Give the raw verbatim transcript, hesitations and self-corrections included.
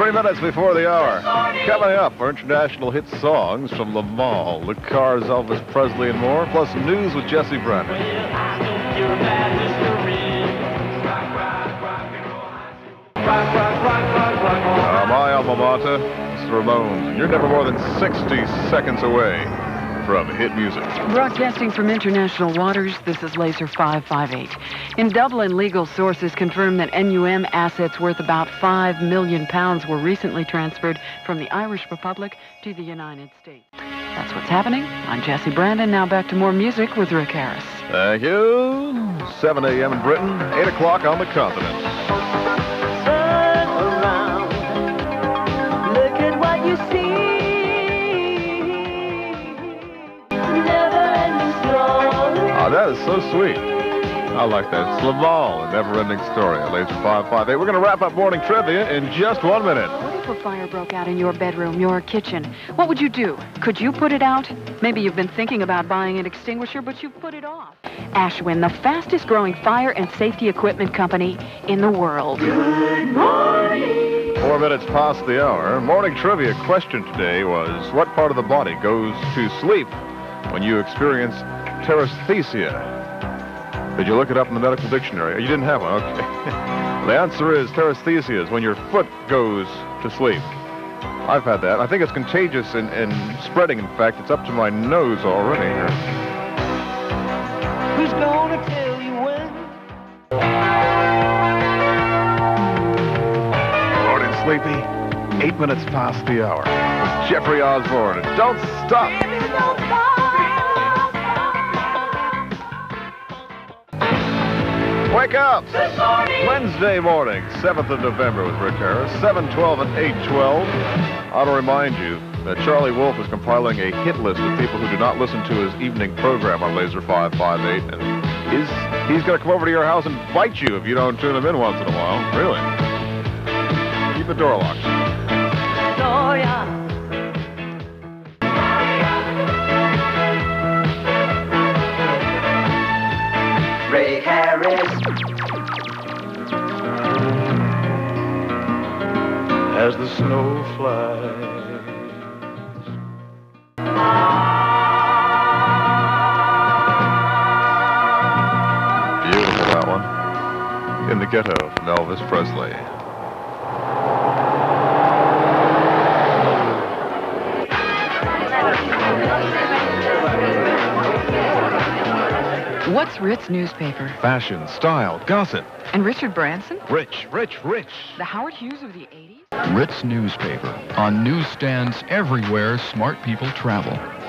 Three minutes before the hour. Coming up are international hit songs from the Mall, the Cars, Elvis Presley, and more, plus news with Jesse Brennan. Uh, my alma mater, it's the Ramones. You're never more than sixty seconds away from hit music. Broadcasting from international waters, this is Laser five five eight. In Dublin, legal sources confirm that N U M assets worth about five million pounds were recently transferred from the Irish Republic to the United States. That's what's happening. I'm Jesse Brandon. Now back to more music with Rick Harris. Thank you. seven a m in Britain, eight o'clock on the continent. Turn around. Look at what you see. Oh, that is so sweet. I like that. It's Laval, a never-ending story at Laser five five eight. We're going to wrap up morning trivia in just one minute. What if a fire broke out in your bedroom, your kitchen? What would you do? Could you put it out? Maybe you've been thinking about buying an extinguisher, but you've put it off. Ashwin, the fastest-growing fire and safety equipment company in the world. Good morning. Four minutes past the hour. Morning trivia question today was, what part of the body goes to sleep when you experience teresthesia? Did you look it up in the medical dictionary? You didn't have one, okay. The answer is teresthesia is when your foot goes to sleep. I've had that. I think it's contagious and, and spreading. In fact, it's up to my nose already. Who's gonna tell you when? Morning, sleepy. Eight minutes past the hour. It's Jeffrey Osborne. And don't stop. Baby, don't stop. Wake up! Good morning. Wednesday morning, seventh of November with Rick Harris, seven twelve and eight twelve. I want to remind you that Charlie Wolf is compiling a hit list of people who do not listen to his evening program on Laser five five eight, and he's, he's going to come over to your house and bite you if you don't tune him in once in a while. Really. Keep the door locked. Oh, yeah. Rick Harris. As the snow flies. Beautiful, that one. In the Ghetto from Elvis Presley. What's Ritz newspaper? Fashion, style, gossip. And Richard Branson? Rich, rich, rich. The Howard Hughes of the eighties? Ritz newspaper on newsstands everywhere smart people travel.